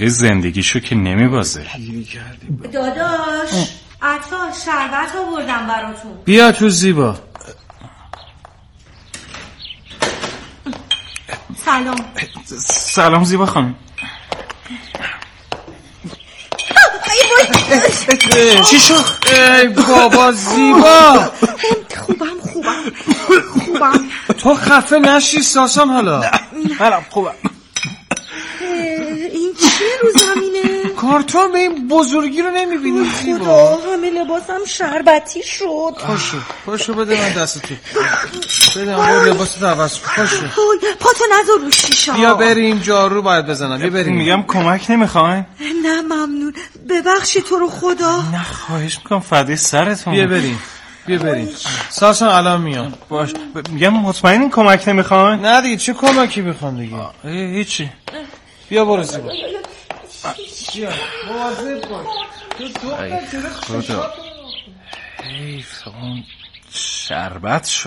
موقع زندگیشو که نمیبازه. داداش عطا شربت آوردم براتون. بیا تو زیبا. سلام زیبا خانم. چی شد؟ ای بابا زیبا. خوبم. تو خفه نشی ساسان حالا. خوبم. این چیه رو زمینه؟ کارتون به این بزرگی رو نمیبینی زیبا؟ خدا همه لباسم شربتی شد. پاشو بده من دستتو. بده من لباستو عوض کن. پاشو. پاتو نذار رو شیشه. بیا بریم جارو باید بزنم. بیا بریم. میگم کمک نمیخواین؟ نه ممنون. ببخشی تو رو خدا. نه خواهش میکنم فدای سرتون. بیا بریم. ساسان الان میام. باش. میگم مطمئنین کمک نمیخواین؟ نه دیگه چه کمکی میخوان دیگه؟ هیچی. بیا برو زیبا. بیا مواظب باش. خدا حیف اون شربت شد.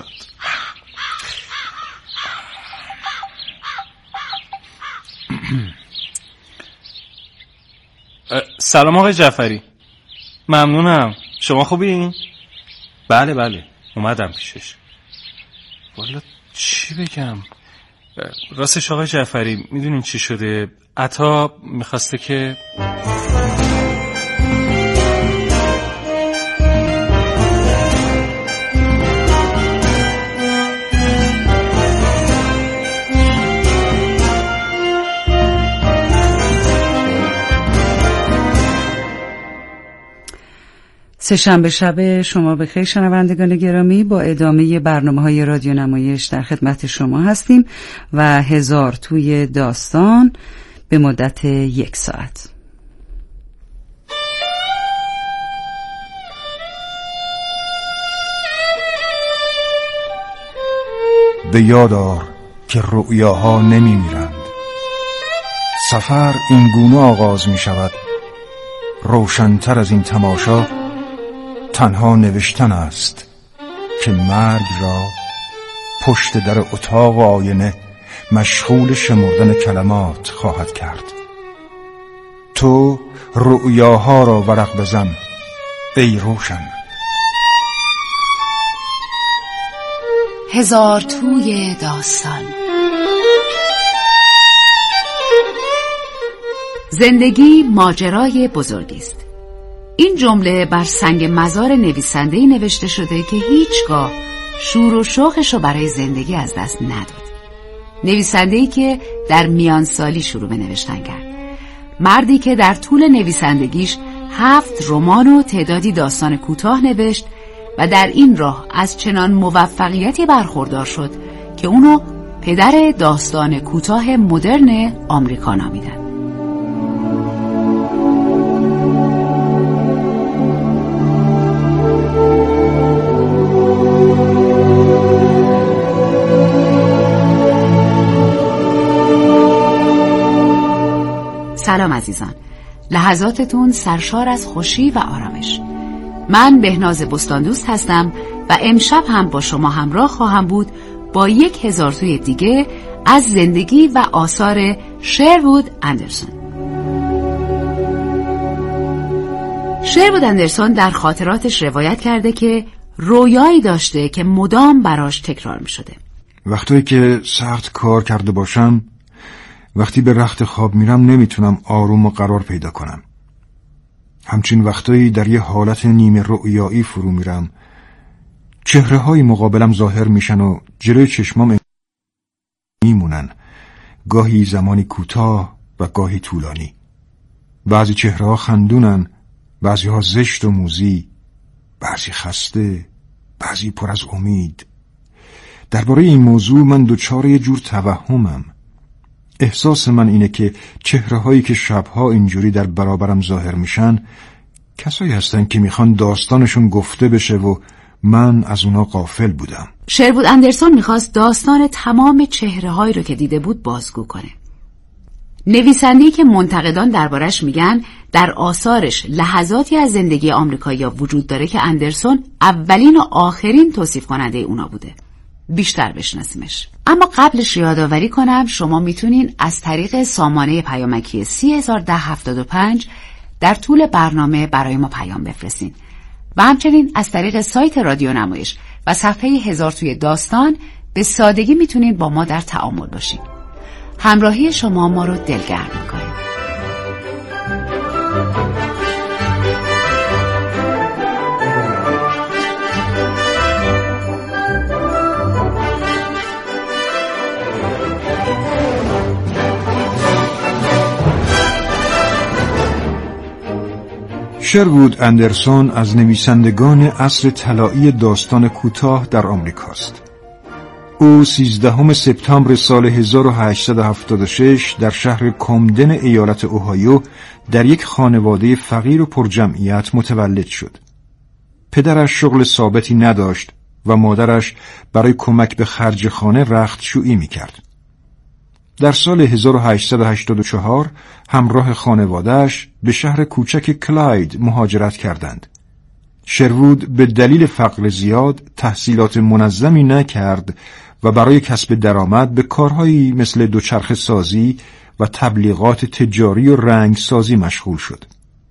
سلام آقای جعفری. ممنونم. شما خوبین؟ بله اومدم پیشش. والا چی بگم؟ راستش آقای جعفری میدونین چی شده؟ عطا میخواسته که سه‌شنبه شب شما بخیر شنوندگان گرامی. با ادامه برنامه‌های رادیو نمایش در خدمت شما هستیم و 1000 توی داستان به مدت 1 ساعت. به یاد آر که رؤیاها نمی میرند. سفر این گونه آغاز می شود. روشن‌تر از این تماشا تنها نوشتن است که مرگ را پشت در اتاق آینه مشغول شمردن کلمات خواهد کرد. تو رؤیاها را ورق بزن ای روشن. 1000 توی داستان. زندگی ماجرای بزرگی است. این جمله بر سنگ مزار نویسنده‌ای نوشته شده که هیچگاه شور و شوقش رو برای زندگی از دست نداد. نویسنده‌ای که در میانسالی شروع به نوشتن کرد. مردی که در طول نویسندگیش 7 رمان و تعدادی داستان کوتاه نوشت و در این راه از چنان موفقیتی برخوردار شد که اونو پدر داستان کوتاه مدرن آمریکا نامیدن. سلام عزیزان، لحظاتتون سرشار از خوشی و آرامش. من بهناز بستاندوست هستم و امشب هم با شما همراه خواهم بود با 1000 توی دیگه از زندگی و آثار شروود اندرسون. شروود اندرسون در خاطراتش روایت کرده که رویایی داشته که مدام براش تکرار می شده. وقتی که سخت کار کرده باشم، وقتی به رخت خواب میرم نمیتونم آروم و قرار پیدا کنم. همچین وقتایی در یه حالت نیمه رؤیایی فرو میرم. چهره های مقابلم ظاهر میشن و جلوی چشمام میمونن، گاهی زمانی کوتاه و گاهی طولانی. بعضی چهره ها خندونن، بعضی ها زشت و موذی، بعضی خسته، بعضی پر از امید. درباره این موضوع من دچار یه جور توهمم. احساس من اینه که چهره هایی که شبها اینجوری در برابرم ظاهر میشن کسایی هستن که میخوان داستانشون گفته بشه و من از اونا غافل بودم. شروود اندرسون میخواست داستان تمام چهره هایی رو که دیده بود بازگو کنه. نویسنده‌ای که منتقدان دربارش میگن در آثارش لحظاتی از زندگی آمریکایی‌ها وجود داره که اندرسون اولین و آخرین توصیف کننده اونا بوده. بیشتر بشناسیمش. اما قبلش یادآوری کنم شما میتونین از طریق سامانه پیامکی 301075 در طول برنامه برای ما پیام بفرستین و همچنین از طریق سایت رادیو نمایش و صفحه 1000 توی داستان به سادگی میتونین با ما در تعامل باشین. همراهی شما ما رو دلگرم میکنه. شروود اندرسون از نویسندگان عصر طلایی داستان کوتاه در آمریکاست. او 13 سپتامبر سال 1876 در شهر کامدن ایالت اوهایو در یک خانواده فقیر و پرجمعیت متولد شد. پدرش شغل ثابتی نداشت و مادرش برای کمک به خرج خانه رختشویی می‌کرد. در سال 1884 همراه خانواده‌اش به شهر کوچک کلاید مهاجرت کردند. شروود به دلیل فقر زیاد تحصیلات منظمی نکرد و برای کسب درآمد به کارهایی مثل دوچرخه سازی و تبلیغات تجاری و رنگ سازی مشغول شد.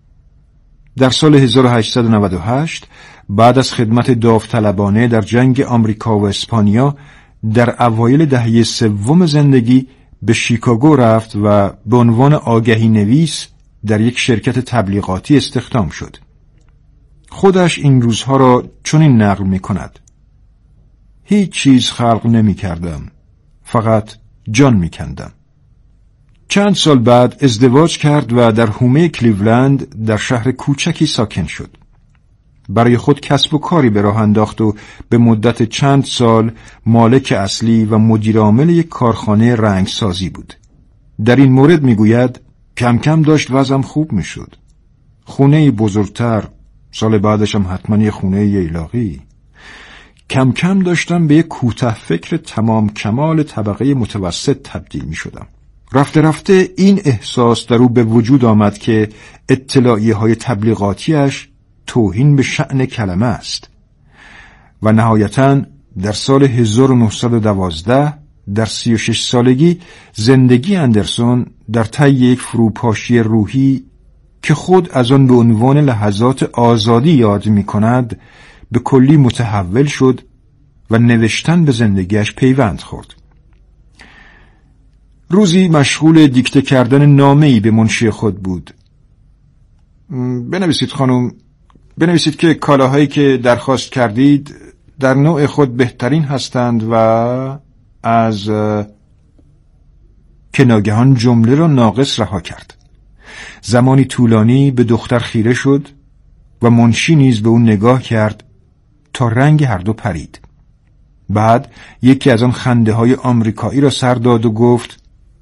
در سال 1898 بعد از خدمت داوطلبانه در جنگ آمریکا و اسپانیا در اوایل دهه سوم زندگی به شیکاگو رفت و به عنوان آگهی نویس در یک شرکت تبلیغاتی استخدام شد. خودش این روزها را چنین نقل می کند: هیچ چیز خلق نمی کردم، فقط جان می کندم. چند سال بعد ازدواج کرد و در حومه کلیولند در شهر کوچکی ساکن شد. برای خود کسب و کاری به راه انداخت و به مدت چند سال مالک اصلی و مدیر عامل یک کارخانه رنگسازی بود. در این مورد میگوید کم کم داشت وضعم خوب میشد. خونه بزرگتر، سال بعدش هم حتما یه خونه ییلاقی. کم کم داشتم به یک کوته فکر تمام کمال طبقه متوسط تبدیل می شدم. رفته رفته این احساس در او به وجود آمد که اطلاعیه های تبلیغاتیش توهین به شأن کلمه است و نهایتاً در سال 1912 در 36 سالگی زندگی اندرسون در طی یک فروپاشی روحی که خود از آن به عنوان لحظات آزادی یاد می کند به کلی متحول شد و نوشتن به زندگیش پیوند خورد. روزی مشغول دیکته کردن نامه‌ای به منشی خود بود. بنویسید خانم، بنویسید که کالاهایی که درخواست کردید در نوع خود بهترین هستند و از که ناگهان جمله را ناقص رها کرد. زمانی طولانی به دختر خیره شد و منشی نیز به او نگاه کرد تا رنگ هر دو پرید. بعد یکی از آن خنده های آمریکایی را سر داد و گفت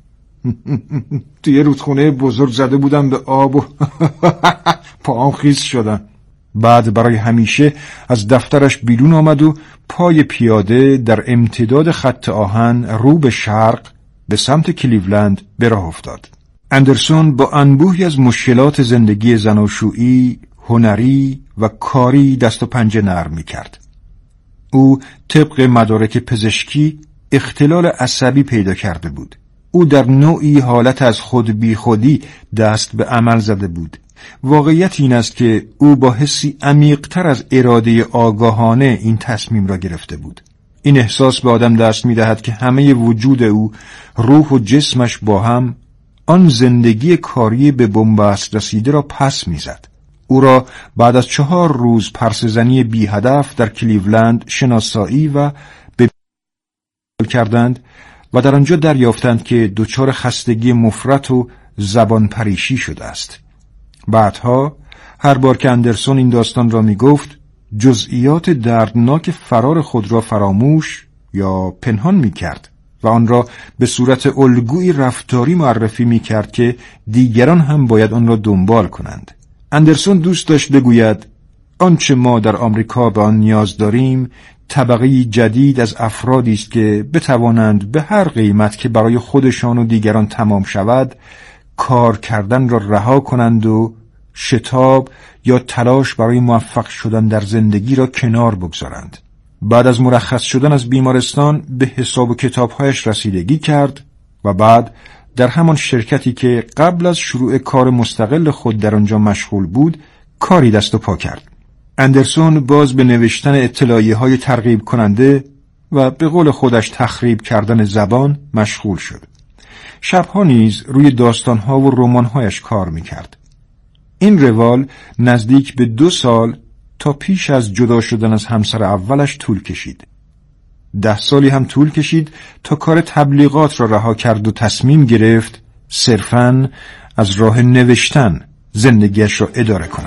توی رودخونه بزرگ زده بودم به آب و پاهم خیس شدم. بعد برای همیشه از دفترش بیرون آمد و پای پیاده در امتداد خط آهن رو به شرق به سمت کلیولند به راه افتاد. اندرسون با انبوهی از مشکلات زندگی زناشویی، هنری و کاری دست و پنجه نرم می‌کرد. او طبق مدارک پزشکی اختلال عصبی پیدا کرده بود. او در نوعی حالت از خود بی خودی دست به عمل زده بود. واقعیت این است که او با حسی عمیق‌تر از اراده آگاهانه این تصمیم را گرفته بود. این احساس به آدم دست می‌دهد که همه وجود او، روح و جسمش با هم آن زندگی کاری به بنبست رسیده را پس می‌زد. او را بعد از 4 روز پرسه‌زنی بی هدف در کلیولند شناسایی و به کردند و در آنجا دریافتند که دچار خستگی مفرط و زبان پریشی شده است. بعدها هر بار که اندرسون این داستان را می گفت جزئیات دردناک فرار خود را فراموش یا پنهان می کرد و آن را به صورت الگوی رفتاری معرفی می کرد که دیگران هم باید آن را دنبال کنند. اندرسون دوست داشت بگوید آنچه ما در آمریکا به آن نیاز داریم طبقه جدید از افرادی است که بتوانند به هر قیمت که برای خودشان و دیگران تمام شود کار کردن را رها کنند و شتاب یا تلاش برای موفق شدن در زندگی را کنار بگذارند. بعد از مرخص شدن از بیمارستان به حساب و کتابهایش رسیدگی کرد و بعد در همان شرکتی که قبل از شروع کار مستقل خود در آنجا مشغول بود کاری دست و پا کرد. اندرسون باز به نوشتن اطلاعیه‌های ترغیب کننده و به قول خودش تخریب کردن زبان مشغول شد. شبها نیز روی داستانها و رمانهایش کار میکرد. این روال نزدیک به 2 سال تا پیش از جدا شدن از همسر اولش طول کشید. 10 سالی هم طول کشید تا کار تبلیغات را رها کرد و تصمیم گرفت صرفاً از راه نوشتن زندگیش را اداره کند.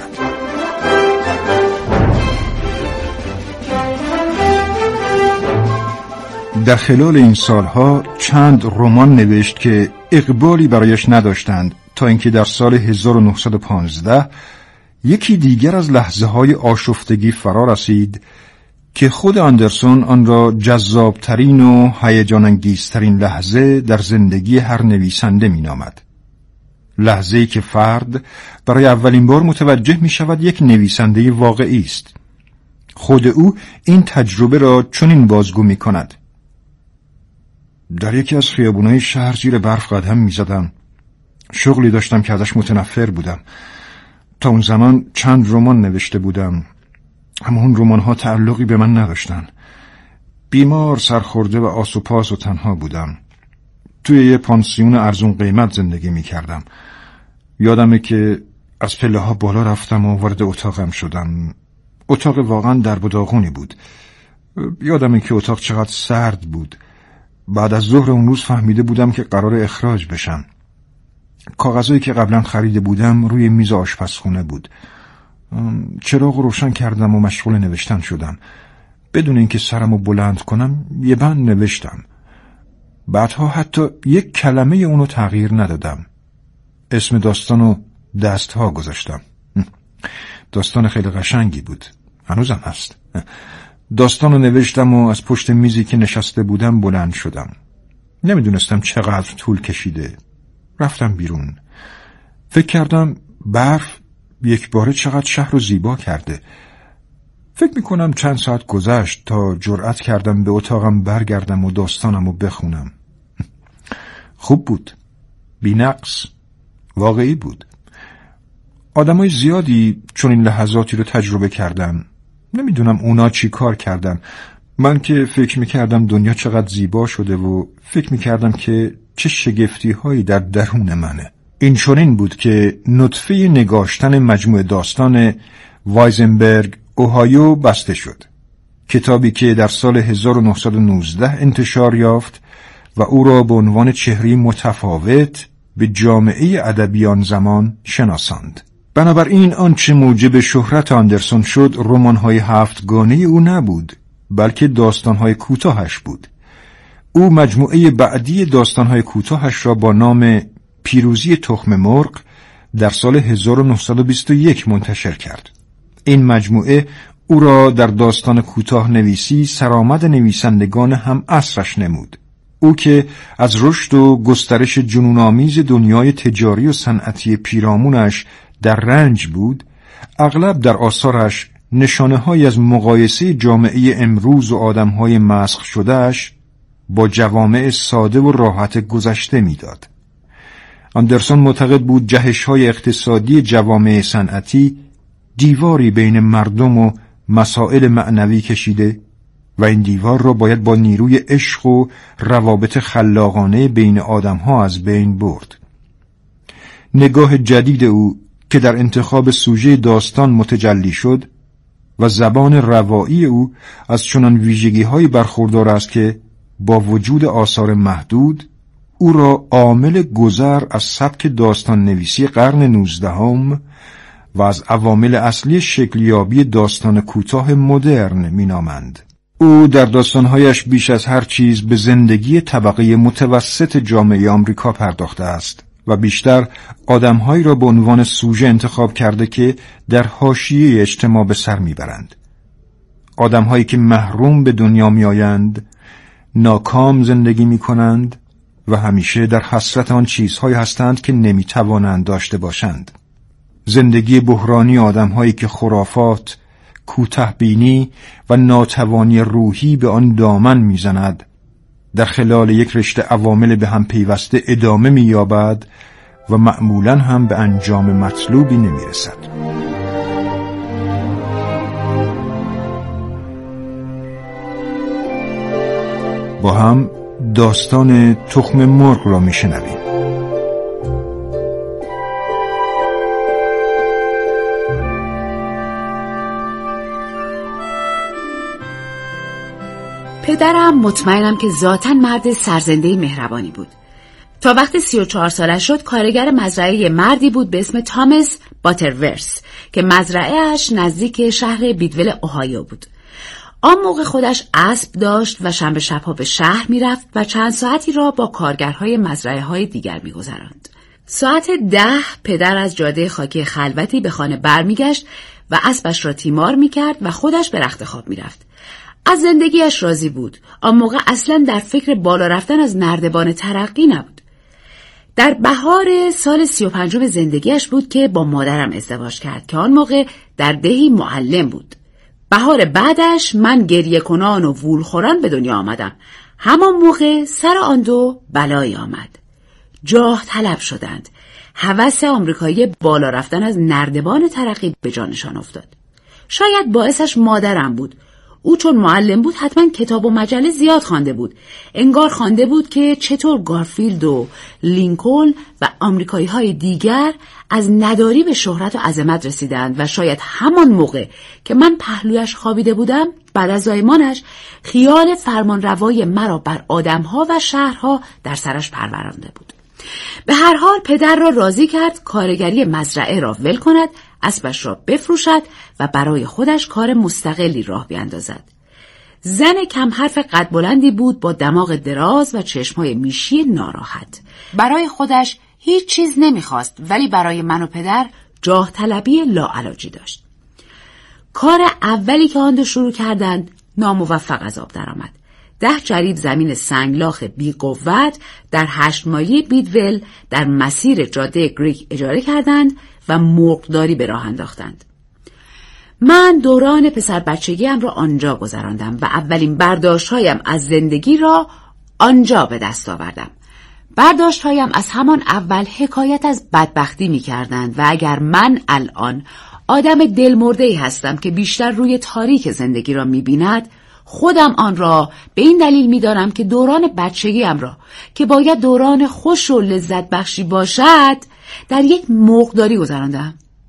در خلال این سالها چند رمان نوشت که اقبالی برایش نداشتند تا اینکه در سال 1915 یکی دیگر از لحظه‌های آشفتگی فرا رسید که خود اندرسون آن را جذابترین و هیجان انگیزترین لحظه در زندگی هر نویسنده می‌نامد. لحظه‌ای که فرد برای اولین بار متوجه می‌شود یک نویسنده واقعی است. خود او این تجربه را چنین بازگو می‌کند: در یکی از خیابان‌های شهر زیر برف قدم می‌زدم. شغلی داشتم که ازش متنفر بودم. تا اون زمان چند رمان نوشته بودم، اما اون رمان‌ها تعلقی به من نداشتن. بیمار، سرخورده و آس و پاس و تنها بودم. توی یه پانسیون ارزون قیمت زندگی می‌کردم. یادمه که از پله‌ها بالا رفتم و وارد اتاقم شدم. اتاق واقعاً درب و داغونی بود. یادمه که اتاق چقدر سرد بود. بعد از ظهر اون روز فهمیده بودم که قرار اخراج بشم. کاغذایی که قبلا خریده بودم روی میز آشپزخونه بود. چراغ روشن کردم و مشغول نوشتن شدم. بدون اینکه سرمو بلند کنم یه بند نوشتم. بعدها حتی یک کلمه اونو تغییر ندادم. اسم داستانو دستها گذاشتم. داستان خیلی قشنگی بود. هنوزم هست. داستانو نوشتم و از پشت میزی که نشسته بودم بلند شدم. نمیدونستم چقدر طول کشیده. رفتم بیرون. فکر کردم برف یک باره چقدر شهر رو زیبا کرده. فکر میکنم چند ساعت گذشت تا جرأت کردم به اتاقم برگردم و داستانم رو بخونم. خوب بود. بی‌نقص. واقعی بود. آدمای زیادی چون این لحظاتی رو تجربه کردن. نمیدونم اونا چی کار کردن. من که فکر میکردم دنیا چقدر زیبا شده و فکر میکردم که چه شگفتی هایی در درون منه. این چنین بود که نطفه نگاشتن مجموعه داستان وایزنبرگ اوهایو بسته شد. کتابی که در سال 1919 انتشار یافت و او را به عنوان چهره‌ای متفاوت به جامعه ادبی آن زمان شناساند. بنابراین آنچه موجب شهرت اندرسون شد رمان‌های 7گانه او نبود، بلکه داستان‌های کوتاهش بود. او مجموعه بعدی داستان‌های کوتاهش را با نام پیروزی تخم مرغ در سال 1921 منتشر کرد. این مجموعه او را در داستان کوتاه نویسی سرآمد نویسندگان هم عصرش نمود. او که از رشد و گسترش جنون‌آمیز دنیای تجاری و صنعتی پیرامونش در رنج بود، اغلب در آثارش نشانه‌هایی از مقایسه جامعه امروز و آدم‌های مسخ شده‌اش با جوامع ساده و راحت گذشته می‌داد. اندرسون معتقد بود جهش‌های اقتصادی جوامع صنعتی دیواری بین مردم و مسائل معنوی کشیده و این دیوار را باید با نیروی عشق و روابط خلاقانه بین آدم‌ها از بین برد. نگاه جدید او که در انتخاب سوژه داستان متجلی شد و زبان روایی او از چنان ویژگی‌هایی برخوردار است که با وجود آثار محدود او را عامل گذر از سبک داستان نویسی قرن 19 و از عوامل اصلی شکلیابی داستان کوتاه مدرن مینامند. او در داستانهایش بیش از هر چیز به زندگی طبقه متوسط جامعه آمریکا پرداخته است و بیشتر آدمهایی را به عنوان سوژه انتخاب کرده که در حاشیه اجتماع به سر میبرند. آدمهایی که محروم به دنیا میآیند، ناکام زندگی میکنند و همیشه در حسرت آن چیزهایی هستند که نمیتوانند داشته باشند. زندگی بحرانی آدمهایی که خرافات، کوتاه‌بینی و ناتوانی روحی به آن دامن می‌زند، در خلال یک رشته عوامل به هم پیوسته ادامه می‌یابد و معمولاً هم به انجام مطلوبی نمی‌رسد. با هم داستان تخم مرغ را می‌شنویم. پدرم مطمئنم که ذاتاً مرد سرزنده مهربانی بود. تا وقتی 34 سالش شد کارگر مزرعه مردی بود به اسم تامس باترورث که مزرعه‌اش نزدیک شهر بیدول اوهایو بود. آن موقع خودش اسب داشت و شنبه شب‌ها به شهر می‌رفت و چند ساعتی را با کارگرهای مزرعه‌های دیگر می‌گذراند. ساعت 10 پدر از جاده خاکی خلوتی به خانه برمیگشت و اسبش را تیمار می‌کرد و خودش به رخت خواب می‌رفت. از زندگیش راضی بود. آن موقع اصلاً در فکر بالا رفتن از نردبان ترقی نبود. در بهار سال 35 زندگیش بود که با مادرم ازدواج کرد که آن موقع در دهی معلم بود. بهار بعدش من گریه کنان و وول خوران به دنیا آمدم. همان موقع سر آن دو بلایی آمد. جاه طلب شدند. هوس آمریکایی بالا رفتن از نردبان ترقی به جانشان افتاد. شاید باعثش مادرم بود. او چون معلم بود حتما کتاب و مجله زیاد خوانده بود. انگار خوانده بود که چطور گارفیلد و لینکلن و آمریکایی های دیگر از نداری به شهرت و عظمت رسیدند و شاید همان موقع که من پهلویش خوابیده بودم بعد از زایمانش خیال فرمانروای مرا بر آدمها و شهرها در سرش پرورانده بود. به هر حال پدر را راضی کرد کارگری مزرعه را ول کند، اسبش را بفروشد و برای خودش کار مستقلی راه بیاندازد. زن کم حرف قد بلندی بود با دماغ دراز و چشمهای میشی ناراحت. برای خودش هیچ چیز نمیخواست ولی برای من و پدر جاه طلبی لاعلاجی داشت. کار اولی که آن دو شروع کردند ناموفق از آب درآمد. 10 جریب زمین سنگلاخ بی قوت در 8 مایلی بیدول در مسیر جاده گریک اجاره کردند و مرغداری به راه انداختند. من دوران پسر بچگیم را آنجا گذراندم و اولین برداشت‌هایم از زندگی را آنجا به دست آوردم. برداشت‌هایم از همان اول حکایت از بدبختی می‌کردند و اگر من الان آدم دلمرده‌ای هستم که بیشتر روی تاریک زندگی را می‌بیند، خودم آن را به این دلیل می‌دانم که دوران بچگیم را که باید دوران خوش و لذت بخشی باشد در یک مرغداری گذراندم.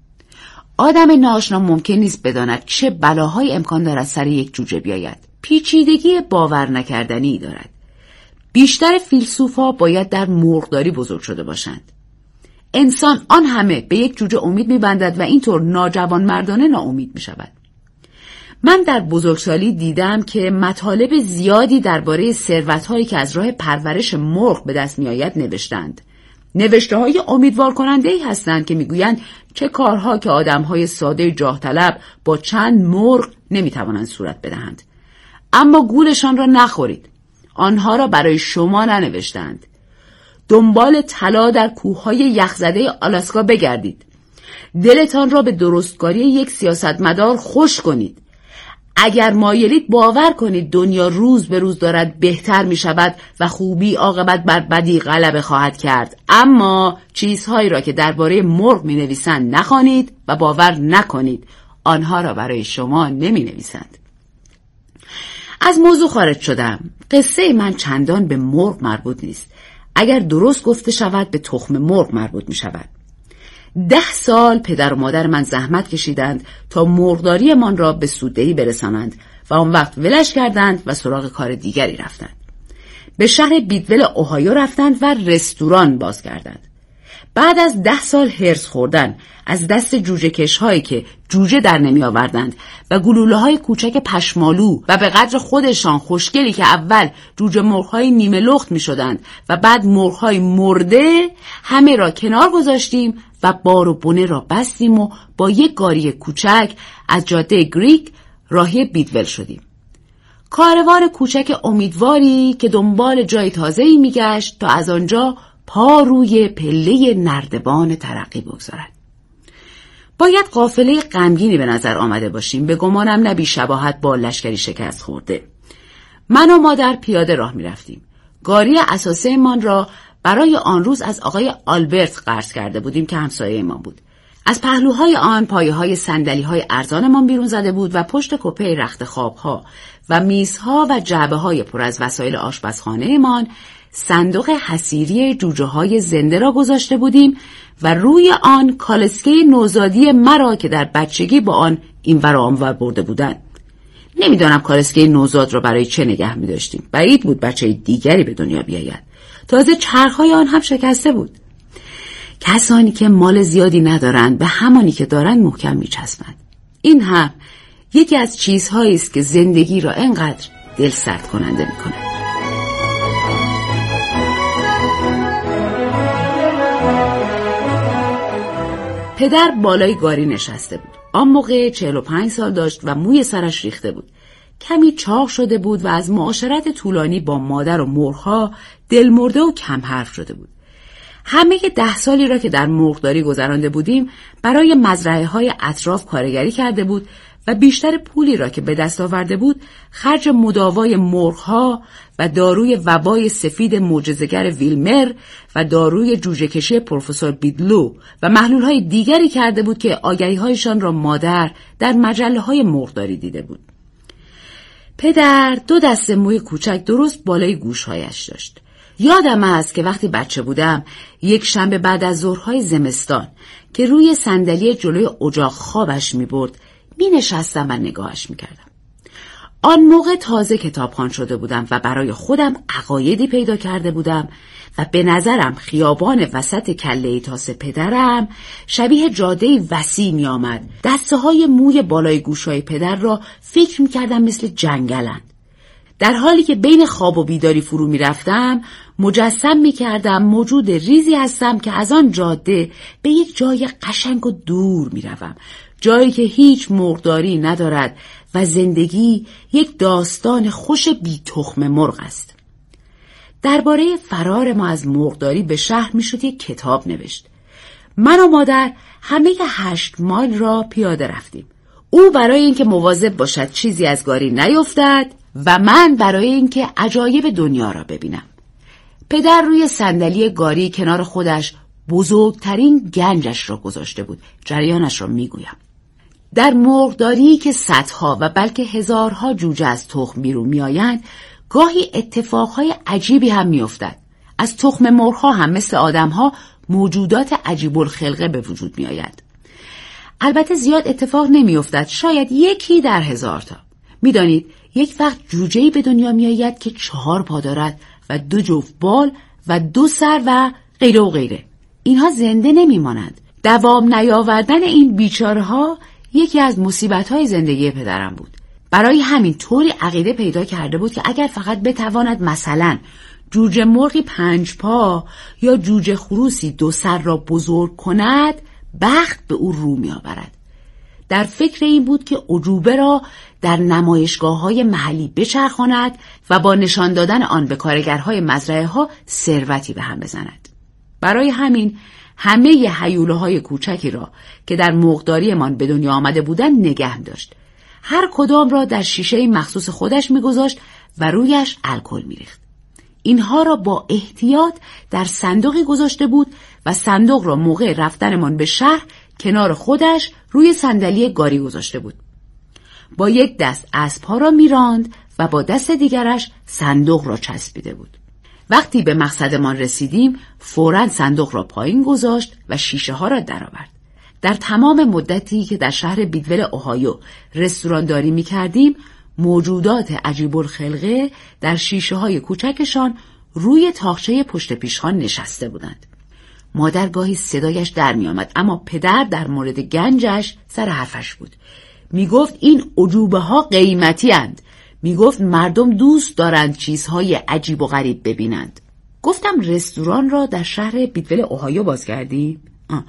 آدم ناآشنا ممکن نیست بداند چه بلاهای امکان دارد سر یک جوجه بیاید. پیچیدگی باور نکردنی دارد. بیشتر فیلسوفا باید در مرغداری بزرگ شده باشند. انسان آن همه به یک جوجه امید می‌بندد و اینطور ناجوانمردانه ناامید می‌شود. من در بزرگسالی دیدم که مطالب زیادی درباره ثروت‌هایی که از راه پرورش مرغ به دست می‌آید نوشتند. نوشته‌های امیدوار کننده‌ای هستند که می‌گویند چه کارها که آدم‌های ساده جاه طلب با چند مرغ نمی‌توانند صورت بدهند. اما گولشان را نخورید. آنها را برای شما ننوشتند. دنبال طلا در کوههای یخزده آلاسکا بگردید. دلتان را به درستکاری یک سیاستمدار خوش کنید. اگر مایلید باور کنید دنیا روز به روز دارد بهتر می شود و خوبی عاقبت بر بدی غلبه خواهد کرد. اما چیزهایی را که درباره مرغ می نویسند نخوانید و باور نکنید. آنها را برای شما نمی نویسند. از موضوع خارج شدم. قصه من چندان به مرغ مربوط نیست. اگر درست گفته شود به تخم مرغ مربوط می شود. 10 سال پدر و مادر من زحمت کشیدند تا مرغداری من را به سوددهی برسانند و آن وقت ولش کردند و سراغ کار دیگری رفتند. به شهر بیدول اوهایو رفتند و رستوران باز کردند. بعد از 10 سال هرس خوردن از دست جوجه کش هایی که جوجه در نمی آوردند و گلوله های کوچک پشمالو و به قدر خودشان خوشگلی که اول جوجه مرغ های نیمه لخت می شدند و بعد مرغ های مرده، همه را کنار گذاشتیم و بار و بونه را بستیم و با یک گاری کوچک از جاده گریک راهی بیدول شدیم. کاروان کوچک امیدواری که دنبال جای تازه‌ای می‌گشت تا از آنجا پا روی پله نردبان ترقی بگذارد. باید قافله غمگینی به نظر آمده باشیم. به گمانم نه بی شباهت با لشکری شکست خورده. من و مادر پیاده راه می رفتیم. گاری اساسه من را برای آن روز از آقای آلبرت قرض کرده بودیم که همسایه ما بود. از پهلوهای آن پایه‌های صندلی‌های ارزانمان بیرون زده بود و پشت کپه رخت خواب‌ها و میزها و جعبه‌های پر از وسایل آشپزخانه‌مان صندوق حصیری جوجه‌های زنده را گذاشته بودیم و روی آن کالسکه نوزادی مرا که در بچگی با آن اینور و آنور برده بودند. نمیدانم کالسکه نوزاد را برای چه نگه می‌داشتیم. بعید بود بچه دیگری به دنیا بیاید. تازه چرخ‌های آن هم شکسته بود. کسانی که مال زیادی ندارند به همانی که دارند محکم می‌چسبند. این هم یکی از چیزهایی است که زندگی را اینقدر دلسرد کننده می‌کند. پدر بالای گاری نشسته بود. آن موقع 45 سال داشت و موی سرش ریخته بود. کمی چاق شده بود و از معاشرت طولانی با مادر و مرغ‌ها دلمرده و کم حرف شده بود. همه 10 سالی را که در مرغداری گذرانده بودیم برای مزرعه‌های اطراف کارگری کرده بود و بیشتر پولی را که به دست آورده بود خرج مداوای مرغ‌ها و داروی وبای سفید معجزه‌گر ویلمر و داروی جوجه‌کشی پروفسور بیدلو و محلول‌های دیگری کرده بود که آگهی‌هایشان را مادر در مجله‌های مرغداری دیده بود. پدر 2 دسته موی کوچک درست بالای گوش‌هایش داشت. یادم است که وقتی بچه بودم یک شنبه بعد از ظهرهای زمستان که روی صندلی جلوی اجاق خوابش می‌برد می‌نشستم و نگاهش می‌کردم. آن موقع تازه کتابخوان شده بودم و برای خودم عقایدی پیدا کرده بودم و به نظرم خیابان وسط کله تاس پدرم شبیه جاده وسیع می‌آمد. دسته‌های موی بالای گوش‌های پدر را فکر می‌کردم مثل جنگلند. در حالی که بین خواب و بیداری فرو می‌رفتم مجسم می‌کردم موجود ریزی هستم که از آن جاده به یک جای قشنگ و دور می‌روم، جایی که هیچ مرغداری ندارد و زندگی یک داستان خوش بی تخم مرغ است. درباره فرار ما از مرغداری به شهر میشد یک کتاب نوشت. من و مادر همه 8 مایل را پیاده رفتیم. او برای اینکه مواظب باشد چیزی از گاری نیفتد و من برای اینکه عجایب دنیا را ببینم. پدر روی صندلی گاری کنار خودش بزرگترین گنجش را گذاشته بود. جریانش را میگویم. در مرغداری که صدها و بلکه هزارها جوجه از تخم بیرون میآیند، گاهی اتفاقهای عجیبی هم میافتد. از تخم مرغ‌ها هم مثل آدم‌ها موجودات عجیب الخلقه به وجود میآید. البته زیاد اتفاق نمیافتد، شاید 1 در 1000 تا. میدانید یک وقت جوجه‌ای به دنیا میآید که 4 پا دارد و 2 جفت بال و 2 سر و غیره و غیره. اینها زنده نمیمانند. دوام نیاوردن این بیچاره‌ها یکی از مصیبت‌های زندگی پدرم بود. برای همین طوری عقیده پیدا کرده بود که اگر فقط بتواند مثلا جوجه مرغی 5 پا یا جوجه خروسی 2 سر را بزرگ کند، بخت به او رو می‌آورد. در فکر این بود که عجوبه را در نمایشگاه‌های محلی بچرخاند و با نشان دادن آن به کارگرهای مزرعه‌ها ثروتی به هم بزند. برای همین همه هیوله‌های کوچکی را که در مرغداریمان به دنیا آمده بودند نگه داشت. هر کدام را در شیشه مخصوص خودش می‌گذاشت و رویش الکل می‌ریخت. اینها را با احتیاط در صندوقی گذاشته بود و صندوق را موقع رفتنمان به شهر کنار خودش روی صندلی گاری گذاشته بود. با یک دست اسب‌ها را می‌راند و با دست دیگرش صندوق را چسبیده بود. وقتی به مقصدمان رسیدیم فوراً صندوق را پایین گذاشت و شیشه ها را درآورد. در تمام مدتی که در شهر بیدول اوهایو رستورانداری می کردیم موجودات عجیب الخلقه در شیشه های کوچکشان روی تاقچه پشت پیشخوان نشسته بودند. مادر گاهی صدایش در می آمد، اما پدر در مورد گنجش سر حرفش بود. می گفت این عجوبه ها قیمتی اند. می گفت مردم دوست دارند چیزهای عجیب و غریب ببینند. گفتم رستوران را در شهر بیدول اوهایو باز کردی؟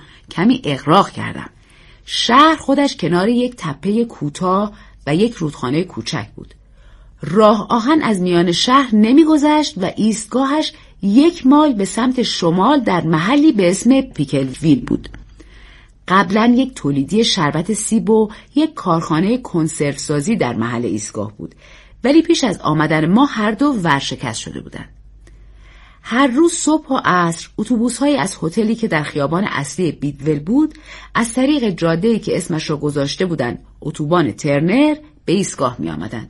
کمی اغراق کردم. شهر خودش کنار یک تپه کوتاه و یک رودخانه کوچک بود. راه آهن از میان شهر نمیگذشت و ایستگاهش 1 مایل به سمت شمال در محلی به اسم پیکلویل بود. قبلا یک تولیدی شربت سیب و یک کارخانه کنسرو سازی در محل ایستگاه بود، ولی پیش از آمدن ما هر دو ورشکست شده بودند. هر روز صبح و عصر اتوبوس‌هایی از هتلی که در خیابان اصلی بیدول بود از طریق جاده‌ای که اسمش را گذاشته بودند اتوبان ترنر به ایستگاه می آمدند.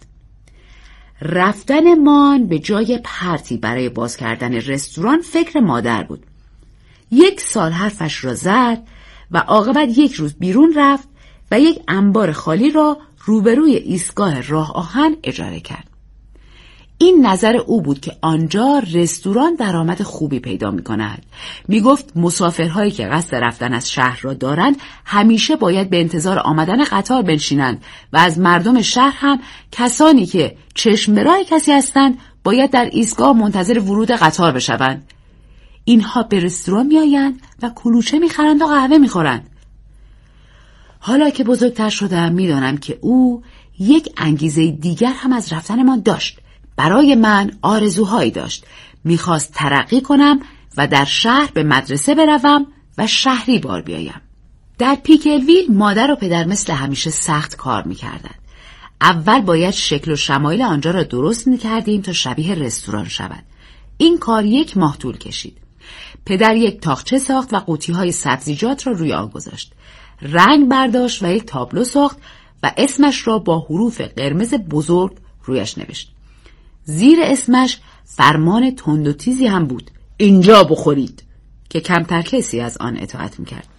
رفتنمان به جای پرتی برای باز کردن رستوران فکر مادر بود. 1 سال حرفش را زد و عاقبت یک روز بیرون رفت و یک انبار خالی را روبروی ایستگاه راه آهن اجاره کرد. این نظر او بود که آنجا رستوران درآمد خوبی پیدا می کند. می گفت مسافرهایی که قصد رفتن از شهر را دارند همیشه باید به انتظار آمدن قطار بنشینند و از مردم شهر هم کسانی که چشم به راه کسی هستند باید در ایستگاه منتظر ورود قطار بشوند. اینها به رستوران می آیند و کلوچه می خرند و قهوه می خورند. حالا که بزرگتر شدم می دانم که او یک انگیزه دیگر هم از رفتن ما داشت. برای من آرزوهایی داشت. میخواست ترقی کنم و در شهر به مدرسه بروم و شهری بار بیایم. در پیکلویل مادر و پدر مثل همیشه سخت کار میکردند. اول باید شکل و شمایل آنجا را درست میکردیم تا شبیه رستوران شود. این کار 1 ماه طول کشید. پدر یک تاقچه ساخت و قوطی‌های سبزیجات را روی آن گذاشت. رنگ برداشت و یک تابلو ساخت و اسمش را با حروف قرمز بزرگ رویش نوشت. زیر اسمش فرمان تند و تیزی هم بود: اینجا بخورید، که کمتر کسی از آن اطاعت میکرد.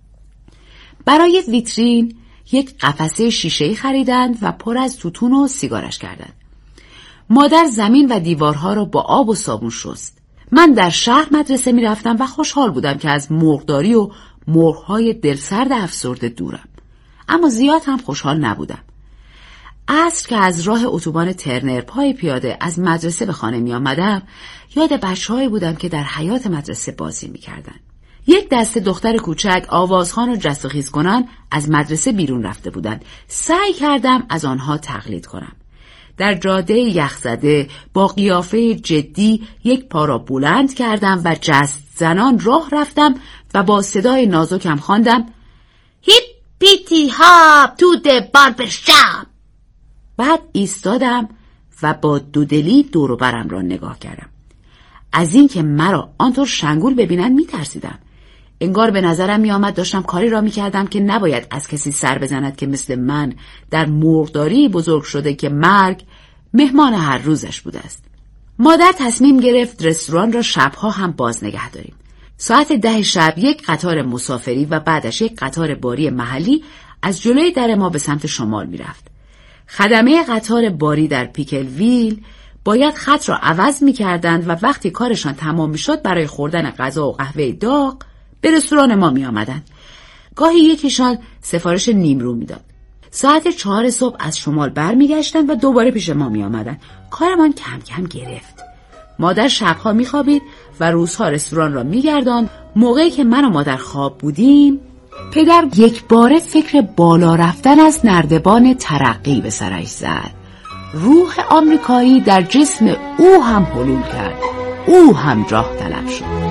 برای ویترین یک قفسه شیشه‌ای خریدند و پر از توتون و سیگارش کردند. مادر زمین و دیوارها را با آب و صابون شست. من در شهر مدرسه میرفتم و خوشحال بودم که از مرغداری و مرغ‌های دلسرد افسرده دورم، اما زیاد هم خوشحال نبودم. عصر که از راه اتوبان ترنر پای پیاده از مدرسه به خانه می آمدم، یاد بچه‌هایی بودم که در حیاط مدرسه بازی می کردن. یک دسته دختر کوچک آوازخوان و جست و خیز کنان از مدرسه بیرون رفته بودند. سعی کردم از آنها تقلید کنم. در جاده یخزده با قیافه جدی یک پا را بلند کردم و جست زنان راه رفتم و با صدای نازکم خواندم: هیپ پیتی هاپ تو د باربر شاپ. بعد ایستادم و با دودلی دور و برم را نگاه کردم. از این که مرا آنطور شنگول ببینن میترسیدم. انگار به نظرم میآمد داشتم کاری را میکردم که نباید از کسی سر بزند که مثل من در مرغداری بزرگ شده که مرگ مهمان هر روزش بوده است. مادر تصمیم گرفت رستوران را شبها هم باز نگه داریم. ساعت 10 شب یک قطار مسافری و بعدش یک قطار باری محلی از جلوی در ما به سمت شمال میرفت. خدمه قطار باری در پیکلویل باید خط را عوض می‌کردند و وقتی کارشان تمام می‌شد برای خوردن غذا و قهوه داغ به رستوران ما می‌آمدند. گاهی یکیشان سفارش نیمرو می‌داد. ساعت 4 صبح از شمال برمیگشتند و دوباره پیش ما می‌آمدند. کارمان کم کم گرفت. مادر شب‌ها می‌خوابید و روزها رستوران را می‌گرداند. موقعی که من و مادر خواب بودیم، پدر یک باره فکر بالا رفتن از نردبان ترقی به سرش زد. روح آمریکایی در جسم او هم حلول کرد. او هم جاه طلب شد.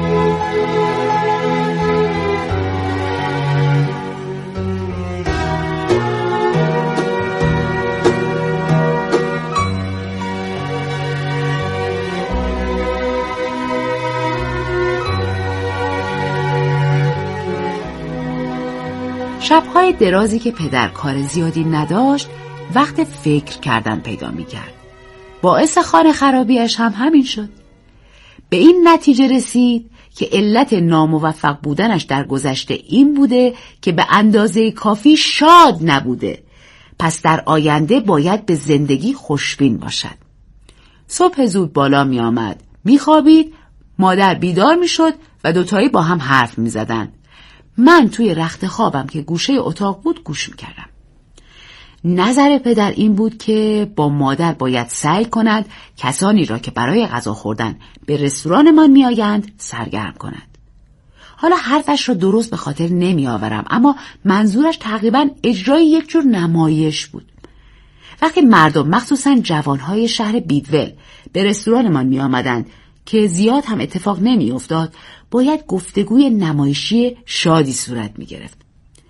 شب‌های درازی که پدر کار زیادی نداشت، وقت فکر کردن پیدا می‌کرد. باعث خانه خرابیش هم همین شد. به این نتیجه رسید که علت ناموفق بودنش در گذشته این بوده که به اندازه کافی شاد نبوده. پس در آینده باید به زندگی خوشبین باشد. صبح زود بالا می آمد، می خوابید، مادر بیدار می شد و دوتایی با هم حرف می زدن. من توی رخت خوابم که گوشه اتاق بود گوش می کردم. نظر پدر این بود که با مادر باید سعی کند کسانی را که برای غذا خوردن به رستورانمان می آیند سرگرم کند. حالا حرفش را درست به خاطر نمی آورم، اما منظورش تقریبا اجرای یک جور نمایش بود. وقتی مردم مخصوصا جوانهای شهر بیدول به رستورانمان می آمدند که زیاد هم اتفاق نمی افتاد، باید گفتگوی نمایشی شادی صورت می گرفت.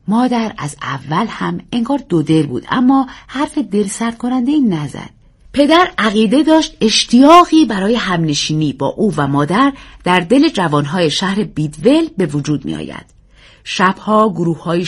مادر از اول هم انگار دو دل بود، اما حرف دل سرد کننده ای نزد. پدر عقیده داشت اشتیاقی برای همنشینی با او و مادر در دل جوانهای شهر بیدول به وجود می آید. شبها گروه‌های